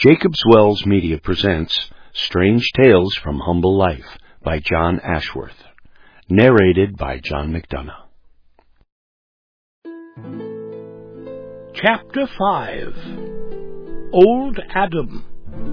Jacob's Wells Media presents Strange Tales from Humble Life by John Ashworth, narrated by John McDonough. Chapter 5. Old Adam.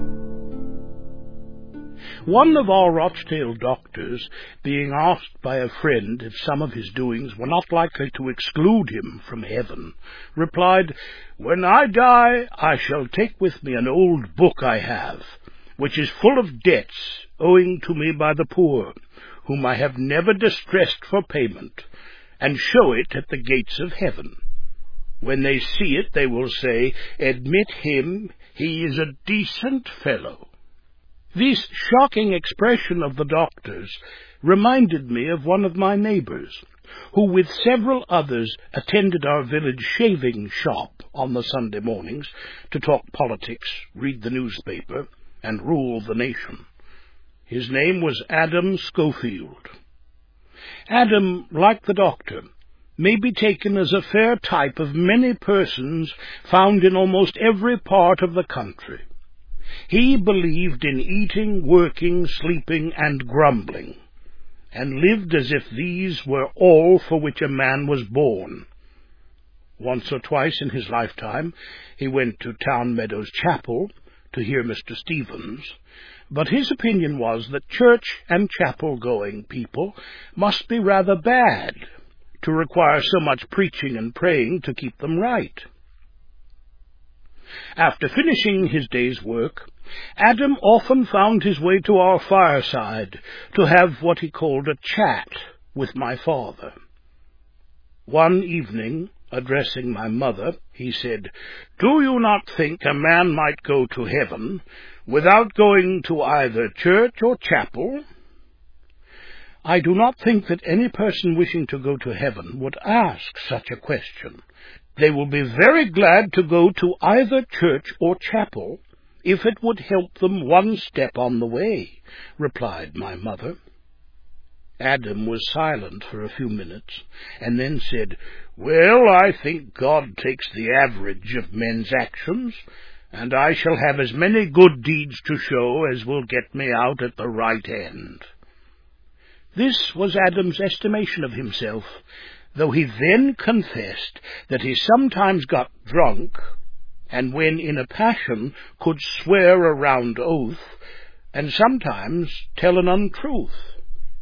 One of our Rochdale doctors, being asked by a friend if some of his doings were not likely to exclude him from heaven, replied, "When I die, I shall take with me an old book I have, which is full of debts owing to me by the poor, whom I have never distressed for payment, and show it at the gates of heaven. When they see it, they will say, 'Admit him, he is a decent fellow.'" This shocking expression of the doctor's reminded me of one of my neighbors, who with several others attended our village shaving shop on the Sunday mornings to talk politics, read the newspaper, and rule the nation. His name was Adam Schofield. Adam, like the doctor, may be taken as a fair type of many persons found in almost every part of the country. He believed in eating, working, sleeping, and grumbling, and lived as if these were all for which a man was born. Once or twice in his lifetime he went to Town Meadows Chapel to hear Mr. Stevens, but his opinion was that church and chapel-going people must be rather bad to require so much preaching and praying to keep them right. After finishing his day's work, Adam often found his way to our fireside to have what he called a chat with my father. One evening, addressing my mother, he said, "Do you not think a man might go to heaven without going to either church or chapel?" I do not think that any person wishing to go to heaven would ask such a question. They will be very glad to go to either church or chapel if it would help them one step on the way, replied my mother. Adam was silent for a few minutes, and then said, "Well, I think God takes the average of men's actions, and I shall have as many good deeds to show as will get me out at the right end." This was Adam's estimation of himself, though he then confessed that he sometimes got drunk, and when in a passion could swear a round oath, and sometimes tell an untruth.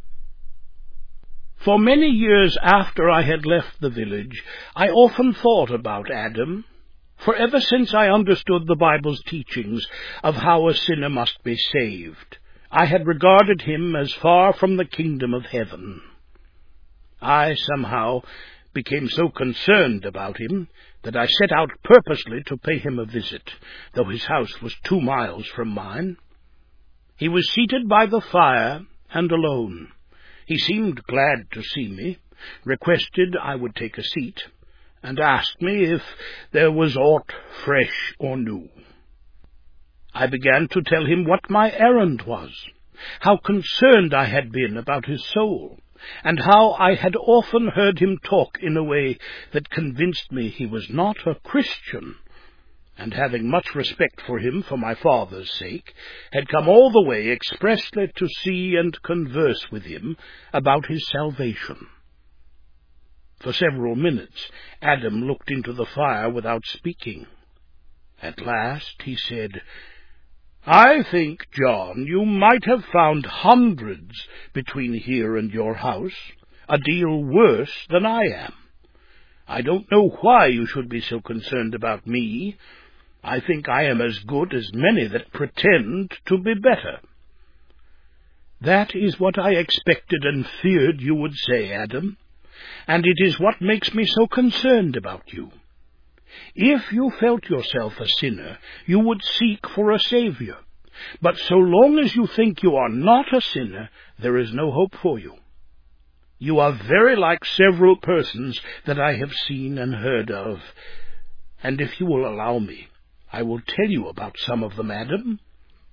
For many years after I had left the village, I often thought about Adam, for ever since I understood the Bible's teachings of how a sinner must be saved, I had regarded him as far from the kingdom of heaven. I somehow became so concerned about him that I set out purposely to pay him a visit, though his house was 2 miles from mine. He was seated by the fire and alone. He seemed glad to see me, requested I would take a seat, and asked me if there was aught fresh or new. I began to tell him what my errand was, how concerned I had been about his soul, and how I had often heard him talk in a way that convinced me he was not a Christian, and having much respect for him for my father's sake, had come all the way expressly to see and converse with him about his salvation. For several minutes Adam looked into the fire without speaking. At last he said, "I think, John, you might have found hundreds between here and your house, a deal worse than I am. I don't know why you should be so concerned about me. I think I am as good as many that pretend to be better." "That is what I expected and feared you would say, Adam, and it is what makes me so concerned about you. If you felt yourself a sinner, you would seek for a Saviour. But so long as you think you are not a sinner, there is no hope for you. You are very like several persons that I have seen and heard of, and if you will allow me, I will tell you about some of them, Adam."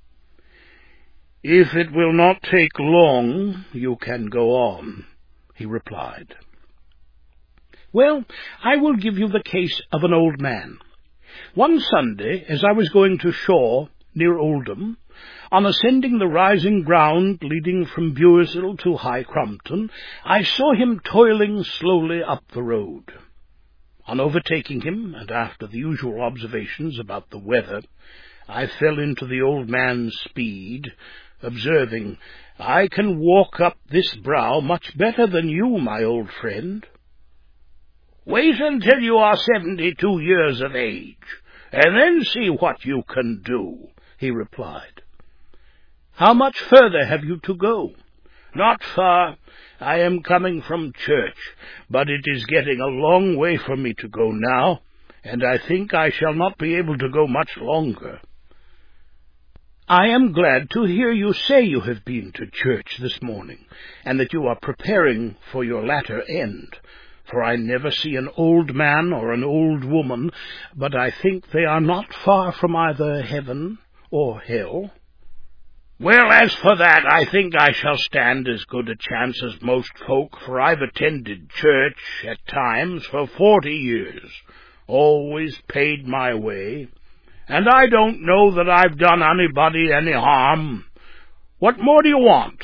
"If it will not take long, you can go on," he replied. "Well, I will give you the case of an old man. One Sunday, as I was going to Shaw, near Oldham, on ascending the rising ground leading from Buersall to High Crompton, I saw him toiling slowly up the road. On overtaking him, and after the usual observations about the weather, I fell into the old man's speed, observing, "I can walk up this brow much better than you, my old friend." "Wait until you are 72 years of age, and then see what you can do," he replied. "How much further have you to go?" "Not far. I am coming from church, but it is getting a long way for me to go now, and I think I shall not be able to go much longer." "I am glad to hear you say you have been to church this morning, and that you are preparing for your latter end, for I never see an old man or an old woman, but I think they are not far from either heaven or hell." "Well, as for that, I think I shall stand as good a chance as most folk, for I've attended church at times for 40 years, always paid my way, and I don't know that I've done anybody any harm. What more do you want?"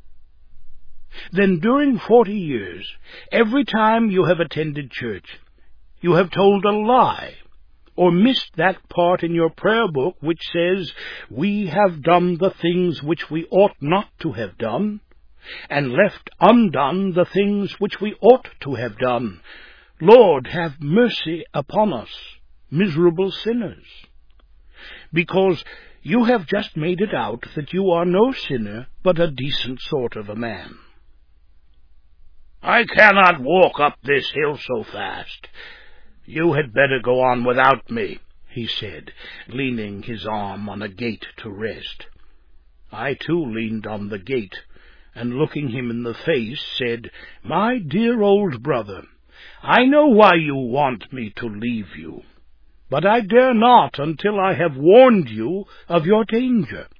"Then during 40 years, every time you have attended church, you have told a lie, or missed that part in your prayer book which says, 'We have done the things which we ought not to have done, and left undone the things which we ought to have done. Lord, have mercy upon us, miserable sinners.' Because you have just made it out that you are no sinner, but a decent sort of a man." "I cannot walk up this hill so fast. You had better go on without me," he said, leaning his arm on a gate to rest. I too leaned on the gate, and looking him in the face, said, "My dear old brother, I know why you want me to leave you, but I dare not until I have warned you of your danger.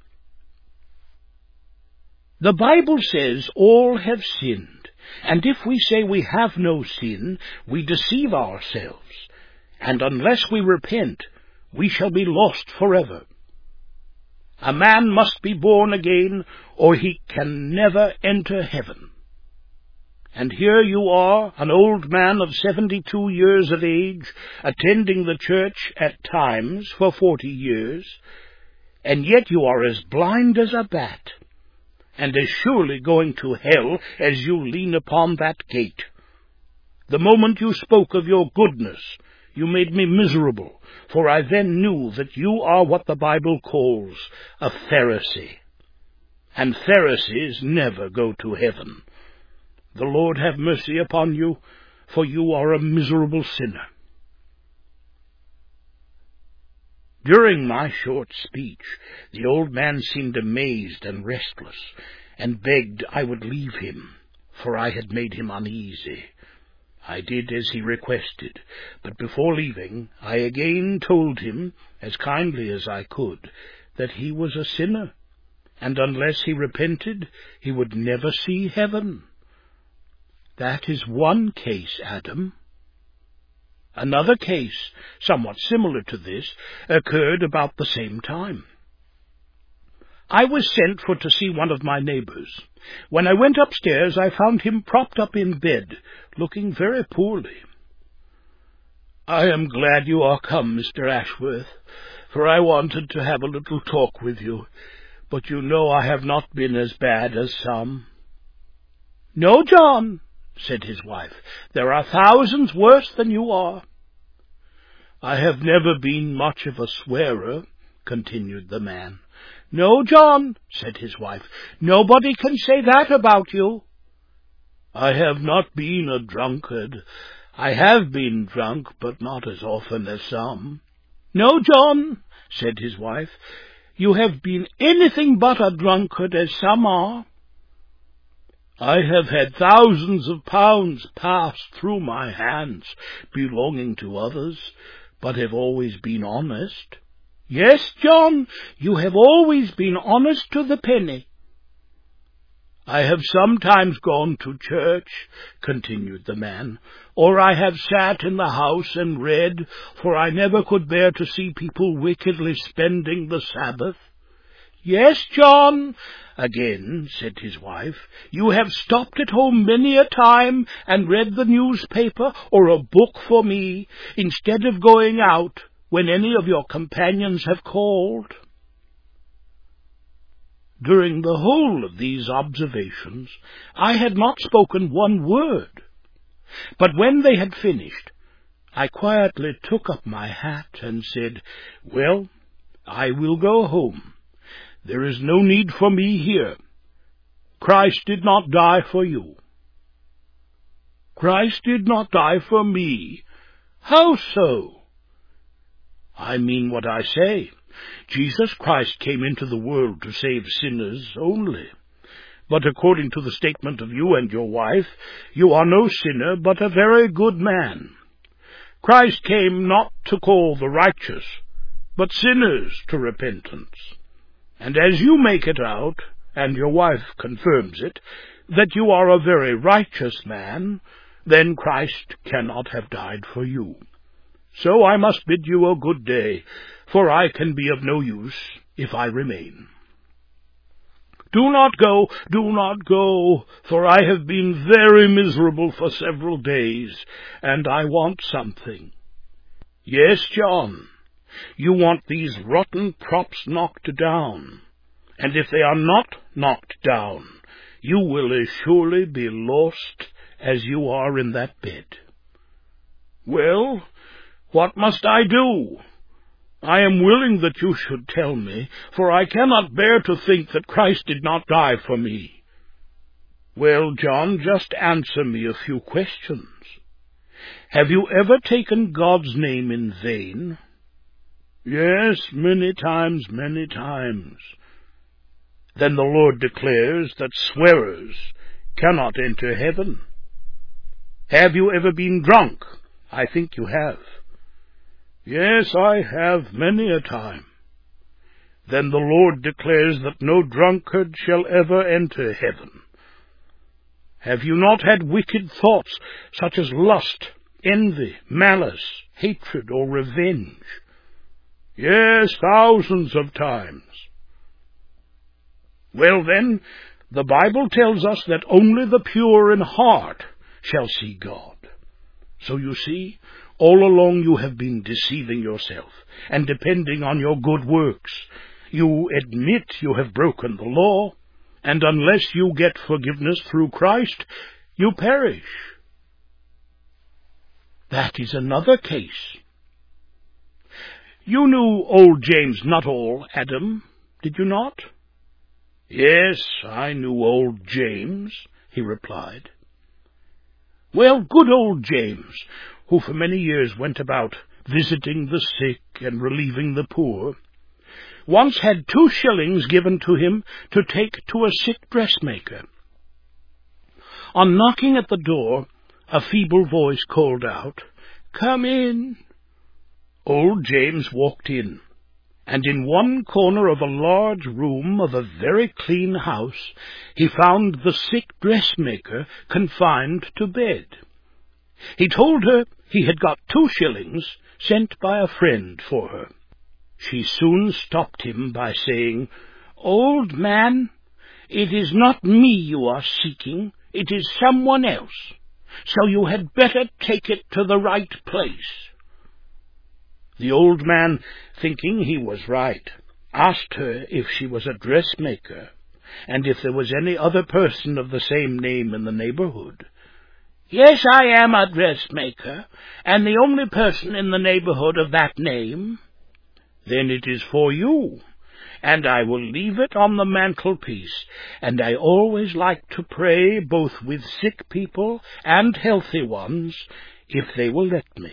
The Bible says all have sinned, and if we say we have no sin, we deceive ourselves, and unless we repent, we shall be lost forever. A man must be born again, or he can never enter heaven. And here you are, an old man of 72 years of age, attending the church at times for 40 years, and yet you are as blind as a bat, and as surely going to hell as you lean upon that gate. The moment you spoke of your goodness, you made me miserable, for I then knew that you are what the Bible calls a Pharisee, and Pharisees never go to heaven. The Lord have mercy upon you, for you are a miserable sinner." During my short speech, the old man seemed amazed and restless, and begged I would leave him, for I had made him uneasy. I did as he requested, but before leaving, I again told him, as kindly as I could, that he was a sinner, and unless he repented, he would never see heaven. That is one case, Adam. Another case, somewhat similar to this, occurred about the same time. I was sent for to see one of my neighbors. When I went upstairs, I found him propped up in bed, looking very poorly. "I am glad you are come, Mr. Ashworth, for I wanted to have a little talk with you, but you know I have not been as bad as some." "No, John," said his wife, "there are thousands worse than you are." "I have never been much of a swearer," continued the man. "No, John," said his wife, "nobody can say that about you." "I have not been a drunkard. I have been drunk, but not as often as some." "No, John," said his wife, "you have been anything but a drunkard, as some are." "I have had thousands of pounds pass through my hands, belonging to others, but have always been honest." "Yes, John, you have always been honest to the penny." I have sometimes gone to church, continued the man, or I have sat in the house and read, for I never could bear to see people wickedly spending the Sabbath. Yes, John, again said his wife, you have stopped at home many a time and read the newspaper or a book for me, instead of going out when any of your companions have called. During the whole of these observations, I had not spoken one word, but when they had finished, I quietly took up my hat and said, Well, I will go home. There is no need for me here. Christ did not die for you. Christ did not die for me. How so? I mean what I say. Jesus Christ came into the world to save sinners only. But according to the statement of you and your wife, you are no sinner, but a very good man. Christ came not to call the righteous, but sinners to repentance. And as you make it out, and your wife confirms it, that you are a very righteous man, then Christ cannot have died for you. So I must bid you a good day, for I can be of no use if I remain. Do not go, for I have been very miserable for several days, and I want something. Yes, John, you want these rotten props knocked down, and if they are not knocked down, you will as surely be lost as you are in that bed. Well, what must I do? I am willing that you should tell me, for I cannot bear to think that Christ did not die for me. Well, John, just answer me a few questions. Have you ever taken God's name in vain? Yes, many times. Then the Lord declares that swearers cannot enter heaven. Have you ever been drunk? I think you have. Yes, I have many a time. Then the Lord declares that no drunkard shall ever enter heaven. Have you not had wicked thoughts, such as lust, envy, malice, hatred, or revenge? Yes, thousands of times. Well then, the Bible tells us that only the pure in heart shall see God. So you see, all along you have been deceiving yourself and depending on your good works. You admit you have broken the law, and unless you get forgiveness through Christ, you perish. That is another case. You knew old James Nuttall, Adam, did you not? Yes, I knew old James, he replied. Well, good old James, who for many years went about visiting the sick and relieving the poor, once had 2 shillings given to him to take to a sick dressmaker. On knocking at the door, a feeble voice called out, "Come in." Old James walked in, and in one corner of a large room of a very clean house he found the sick dressmaker confined to bed. He told her he had got 2 shillings sent by a friend for her. She soon stopped him by saying, "Old man, it is not me you are seeking, it is someone else, so you had better take it to the right place." The old man, thinking he was right, asked her if she was a dressmaker, and if there was any other person of the same name in the neighborhood. "Yes, I am a dressmaker, and the only person in the neighborhood of that name." "Then it is for you, and I will leave it on the mantelpiece, and I always like to pray both with sick people and healthy ones, if they will let me."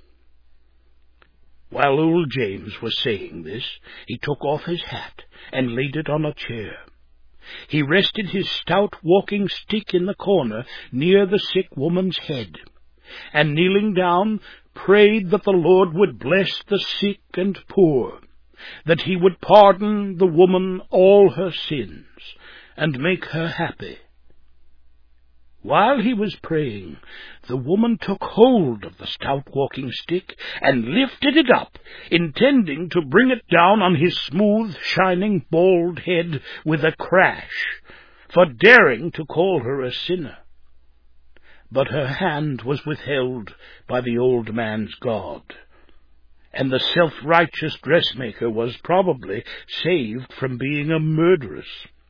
While old James was saying this, he took off his hat and laid it on a chair. He rested his stout walking stick in the corner near the sick woman's head, and kneeling down, prayed that the Lord would bless the sick and poor, that he would pardon the woman all her sins, and make her happy." While he was praying, the woman took hold of the stout walking stick and lifted it up, intending to bring it down on his smooth, shining, bald head with a crash, for daring to call her a sinner. But her hand was withheld by the old man's God, and the self-righteous dressmaker was probably saved from being a murderess.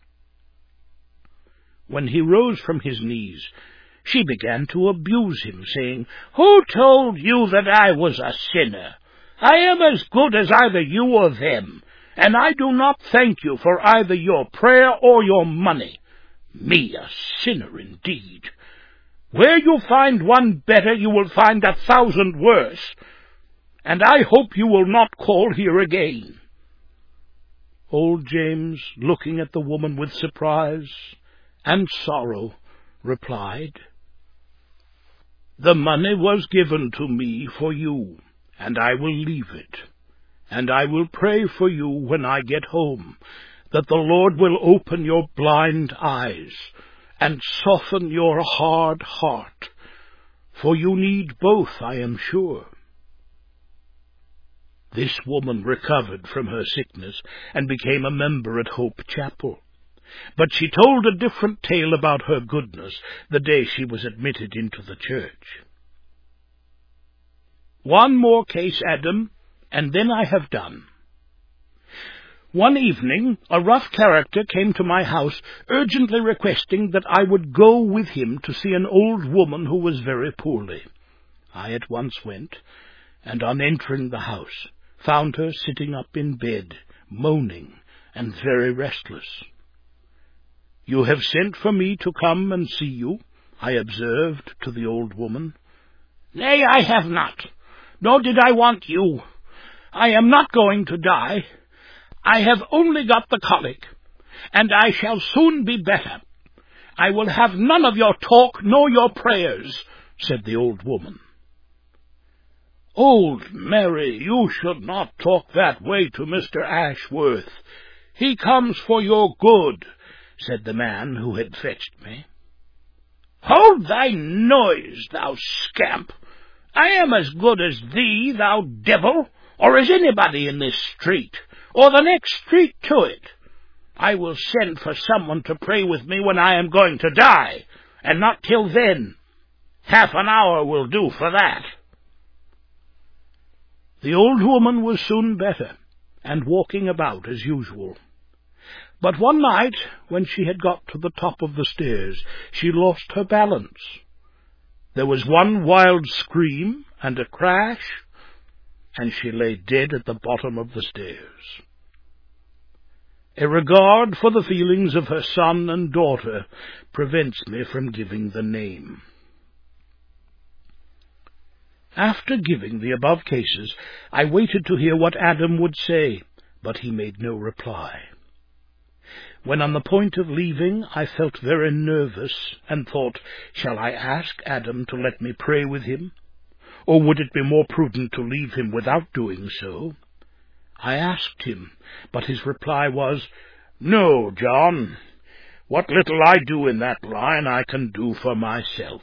When he rose from his knees, she began to abuse him, saying, "Who told you that I was a sinner? I am as good as either you or them, and I do not thank you for either your prayer or your money. Me a sinner indeed! Where you find one better, you will find 1,000 worse, and I hope you will not call here again." Old James, looking at the woman with surprise and sorrow, replied, "The money was given to me for you, and I will leave it, and I will pray for you when I get home, that the Lord will open your blind eyes and soften your hard heart, for you need both, I am sure." This woman recovered from her sickness and became a member at Hope Chapel. But she told a different tale about her goodness the day she was admitted into the church. One more case, Adam, and then I have done. One evening, a rough character came to my house, urgently requesting that I would go with him to see an old woman who was very poorly. I at once went, and on entering the house, found her sitting up in bed, moaning and very restless. "You have sent for me to come and see you," I observed to the old woman. "Nay, I have not, nor did I want you. I am not going to die. I have only got the colic, and I shall soon be better. I will have none of your talk nor your prayers," said the old woman. "Old Mary, you should not talk that way to Mr. Ashworth. He comes for your good," said the man who had fetched me. "Hold thy noise, thou scamp! I am as good as thee, thou devil, or as anybody in this street, or the next street to it. I will send for someone to pray with me when I am going to die, and not till then. Half an hour will do for that." The old woman was soon better, and walking about as usual. But one night, when she had got to the top of the stairs, she lost her balance. There was one wild scream and a crash, and she lay dead at the bottom of the stairs. A regard for the feelings of her son and daughter prevents me from giving the name. After giving the above cases, I waited to hear what Adam would say, but he made no reply. When on the point of leaving, I felt very nervous, and thought, shall I ask Adam to let me pray with him? Or would it be more prudent to leave him without doing so? I asked him, but his reply was, "No, John. What little I do in that line I can do for myself."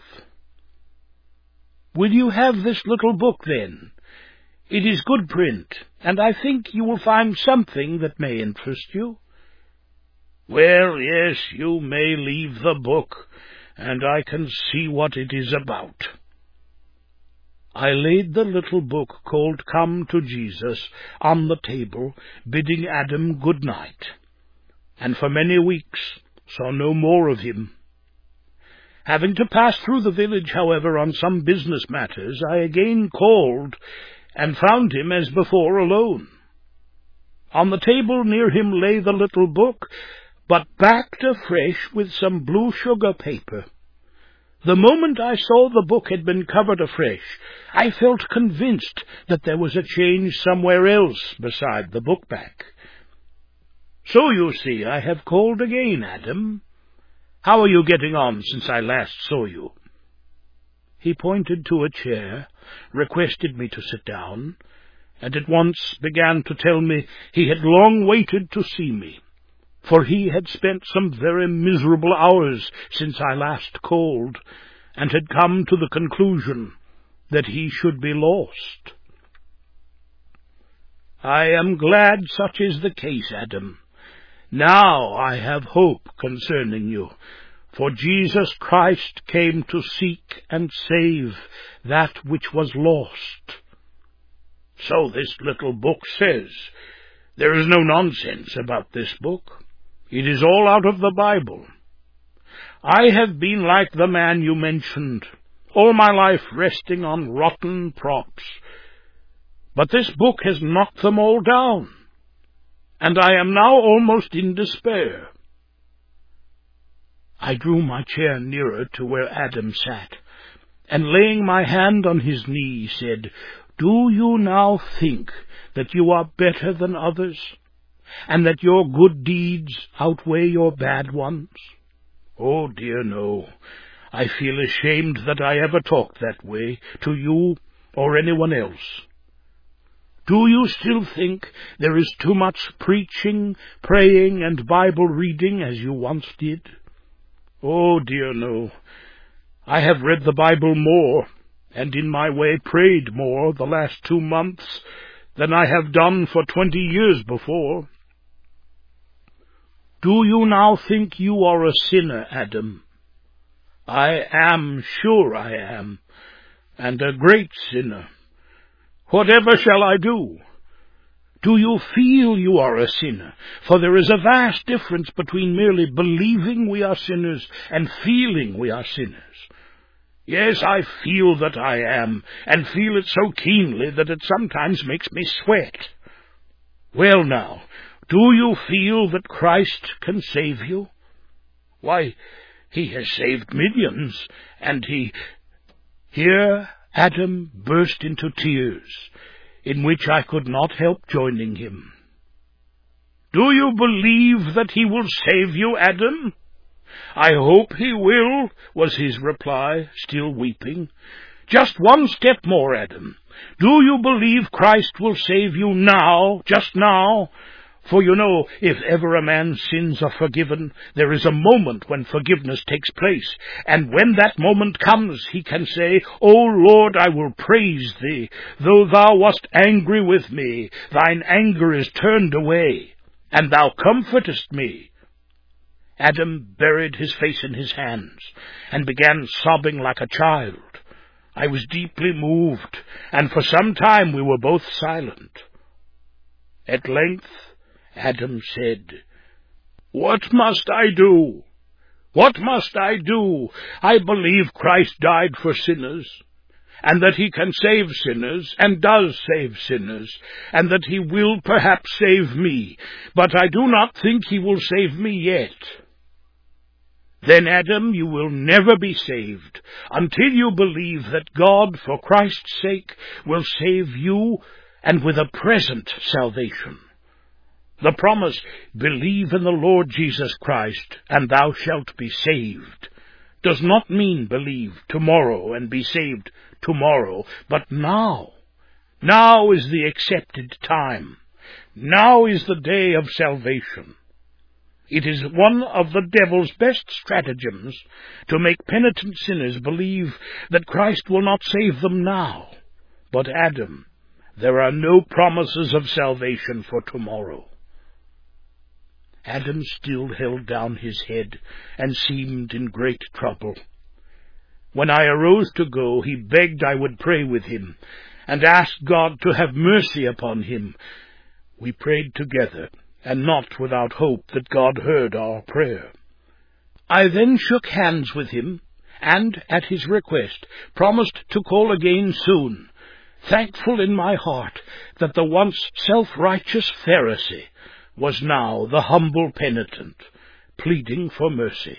"Will you have this little book, then? It is good print, and I think you will find something that may interest you." "Well, yes, you may leave the book, and I can see what it is about." I laid the little book called Come to Jesus on the table, bidding Adam good night, and for many weeks saw no more of him. Having to pass through the village, however, on some business matters, I again called, and found him as before alone. On the table near him lay the little book, but backed afresh with some blue sugar paper. The moment I saw the book had been covered afresh, I felt convinced that there was a change somewhere else beside the book back. "So you see, I have called again, Adam. How are you getting on since I last saw you?" He pointed to a chair, requested me to sit down, and at once began to tell me he had long waited to see me, for he had spent some very miserable hours since I last called, and had come to the conclusion that he should be lost. I am glad such is the case, Adam. Now I have hope concerning you, for Jesus Christ came to seek and save that which was lost. So this little book says. There is no nonsense about this book. It is all out of the Bible. I have been like the man you mentioned, all my life resting on rotten props. But this book has knocked them all down, and I am now almost in despair. I drew my chair nearer to where Adam sat, and laying my hand on his knee, said, "Do you now think that you are better than others, and that your good deeds outweigh your bad ones? Oh dear, no. I feel ashamed that I ever talked that way to you or anyone else. Do you still think there is too much preaching, praying, and Bible reading as you once did? Oh dear, no. I have read the Bible more, and in my way prayed more the last 2 months than I have done for 20 years before. Do you now think you are a sinner, Adam? I am sure I am, and a great sinner. Whatever shall I do? Do you feel you are a sinner? For there is a vast difference between merely believing we are sinners and feeling we are sinners. Yes, I feel that I am, and feel it so keenly that it sometimes makes me sweat. Well now, do you feel that Christ can save you? Why, he has saved millions, and Here Adam burst into tears, in which I could not help joining him. Do you believe that he will save you, Adam? I hope he will, was his reply, still weeping. Just one step more, Adam. Do you believe Christ will save you now, just now? For you know, if ever a man's sins are forgiven, there is a moment when forgiveness takes place, and when that moment comes, he can say, O Lord, I will praise thee. Though thou wast angry with me, thine anger is turned away, and thou comfortest me. Adam buried his face in his hands, and began sobbing like a child. I was deeply moved, and for some time we were both silent. At length, Adam said, What must I do? What must I do? I believe Christ died for sinners, and that he can save sinners, and does save sinners, and that he will perhaps save me, but I do not think he will save me yet. Then, Adam, you will never be saved until you believe that God, for Christ's sake, will save you, and with a present salvation. The promise, believe in the Lord Jesus Christ, and thou shalt be saved, does not mean believe tomorrow and be saved tomorrow, but now. Now is the accepted time. Now is the day of salvation. It is one of the devil's best stratagems to make penitent sinners believe that Christ will not save them now. But, Adam, there are no promises of salvation for tomorrow. Adam still held down his head and seemed in great trouble. When I arose to go, he begged I would pray with him, and asked God to have mercy upon him. We prayed together, and not without hope that God heard our prayer. I then shook hands with him, and, at his request, promised to call again soon, thankful in my heart that the once self-righteous Pharisee was now the humble penitent, pleading for mercy.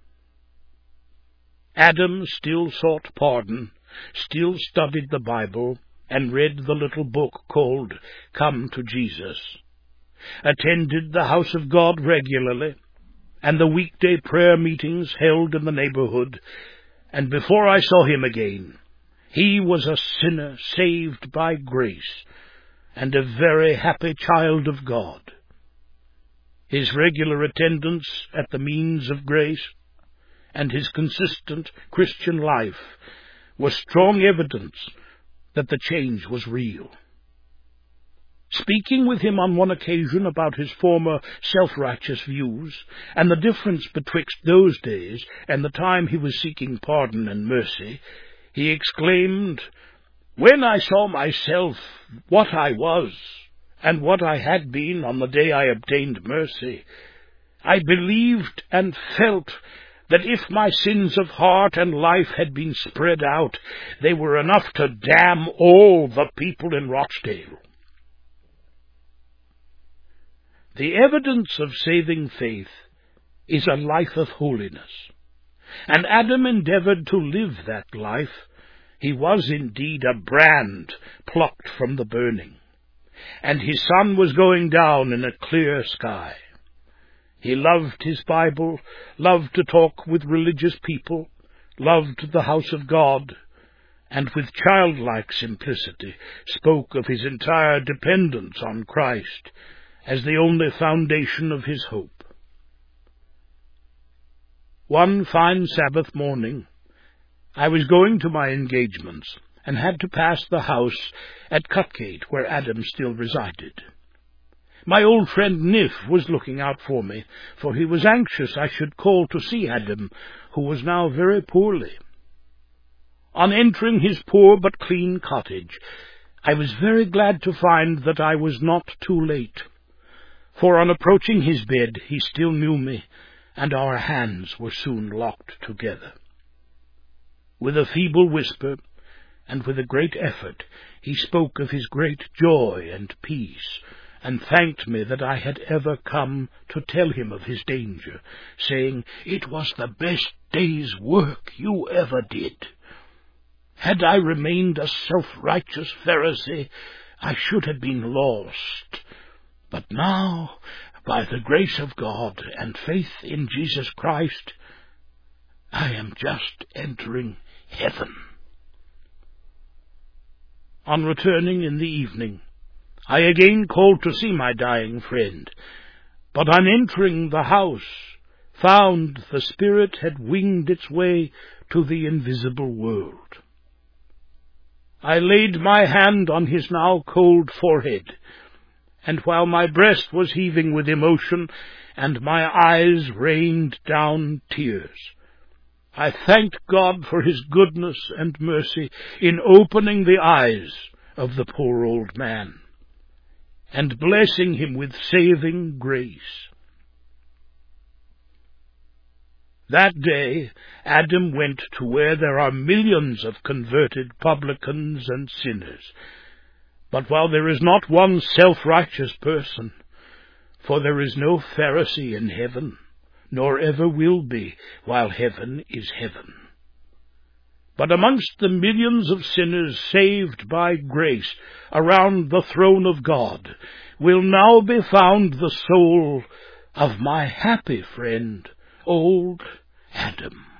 Adam still sought pardon, still studied the Bible, and read the little book called Come to Jesus, attended the house of God regularly, and the weekday prayer meetings held in the neighborhood, and before I saw him again, he was a sinner saved by grace, and a very happy child of God. his regular attendance at the means of grace, and his consistent Christian life were strong evidence that the change was real. Speaking with him on one occasion about his former self-righteous views, and the difference betwixt those days and the time he was seeking pardon and mercy, he exclaimed, "When I saw myself what I was, and what I had been on the day I obtained mercy, I believed and felt that if my sins of heart and life had been spread out, they were enough to damn all the people in Rochdale." The evidence of saving faith is a life of holiness, and Adam endeavored to live that life. He was indeed a brand plucked from the burning, and his sun was going down in a clear sky. He loved his Bible, loved to talk with religious people, loved the house of God, and with childlike simplicity spoke of his entire dependence on Christ as the only foundation of his hope. One fine Sabbath morning, I was going to my engagements, and had to pass the house at Cutgate where Adam still resided. My old friend Niff was looking out for me, for he was anxious I should call to see Adam, who was now very poorly. On entering his poor but clean cottage, I was very glad to find that I was not too late, for on approaching his bed he still knew me, and our hands were soon locked together. With a feeble whisper, and with a great effort, he spoke of his great joy and peace, and thanked me that I had ever come to tell him of his danger, saying, "It was the best day's work you ever did. Had I remained a self-righteous Pharisee, I should have been lost. But now, by the grace of God and faith in Jesus Christ, I am just entering heaven." On returning in the evening, I again called to see my dying friend, but on entering the house, found the spirit had winged its way to the invisible world. I laid my hand on his now cold forehead, and while my breast was heaving with emotion, and my eyes rained down tears, I thanked God for his goodness and mercy in opening the eyes of the poor old man, and blessing him with saving grace. That day Adam went to where there are millions of converted publicans and sinners. But while there is not one self-righteous person, for there is no Pharisee in heaven, nor ever will be while heaven is heaven. But amongst the millions of sinners saved by grace around the throne of God will now be found the soul of my happy friend, old Adam.